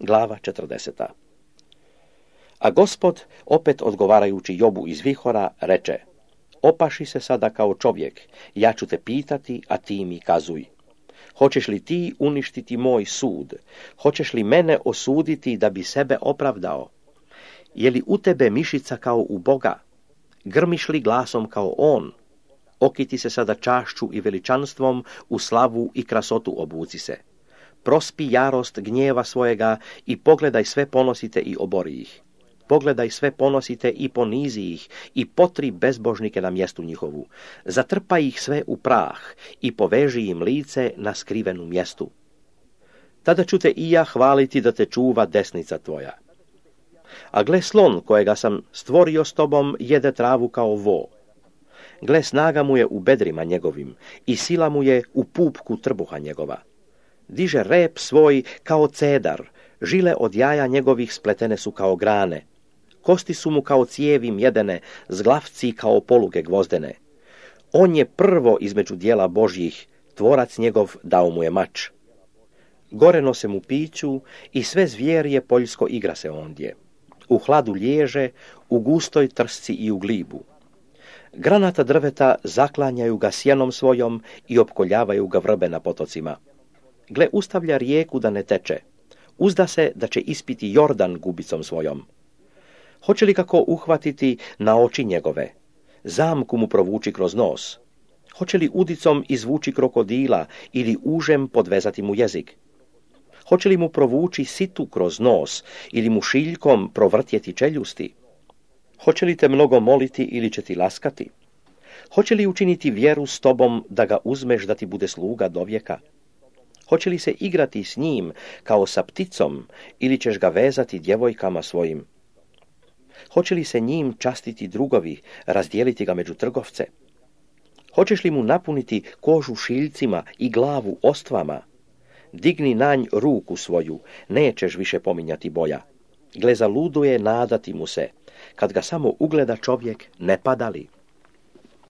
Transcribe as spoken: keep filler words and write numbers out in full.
Glava četrdeseta. A Gospod, opet odgovarajući Jobu iz vihora, reče: opaši se sada kao čovjek, ja ću te pitati, a ti mi kazuj. Hoćeš li ti uništiti moj sud? Hoćeš li mene osuditi da bi sebe opravdao? Je li u tebe mišica kao u Boga? Grmiš li glasom kao on? Okiti se sada čašću i veličanstvom, u slavu i krasotu obuci se. Prospi jarost gnjeva svojega i pogledaj sve ponosite i obori ih. Pogledaj sve ponosite i ponizi ih i potri bezbožnike na mjestu njihovu. Zatrpaj ih sve u prah i poveži im lice na skrivenu mjestu. Tada ću te i ja hvaliti da te čuva desnica tvoja. A gle, slon kojega sam stvorio s tobom jede travu kao vo. Gle, snaga mu je u bedrima njegovim i sila mu je u pupku trbuha njegova. Diže rep svoj kao cedar, žile od jaja njegovih spletene su kao grane. Kosti su mu kao cijevi mjedene, zglavci kao poluge gvozdene. On je prvo između dijela Božjih, tvorac njegov dao mu je mač. Gore nose mu piću i sve zvjerje poljsko igra se ondje. U hladu liježe, u gustoj trsci i u glibu. Granata drveta zaklanjaju ga sjenom svojom i opkoljavaju ga vrbe na potocima. Gle, ustavlja rijeku da ne teče. Uzda se da će ispiti Jordan gubicom svojom. Hoće li kako uhvatiti na oči njegove? Zamku mu provući kroz nos. Hoće li udicom izvući krokodila ili užem podvezati mu jezik? Hoće li mu provući situ kroz nos ili mu šiljkom provrtjeti čeljusti? Hoće li te mnogo moliti ili će ti laskati? Hoće li učiniti vjeru s tobom da ga uzmeš da ti bude sluga do vijeka? Hoće li se igrati s njim kao sa pticom ili ćeš ga vezati djevojkama svojim? Hoće li se njim častiti drugovi, razdijeliti ga među trgovce? Hoćeš li mu napuniti kožu šiljcima i glavu ostvama? Digni na nj ruku svoju, nećeš više pominjati boja. Gle, zaluduje nadati mu se, kad ga samo ugleda čovjek, ne pada li?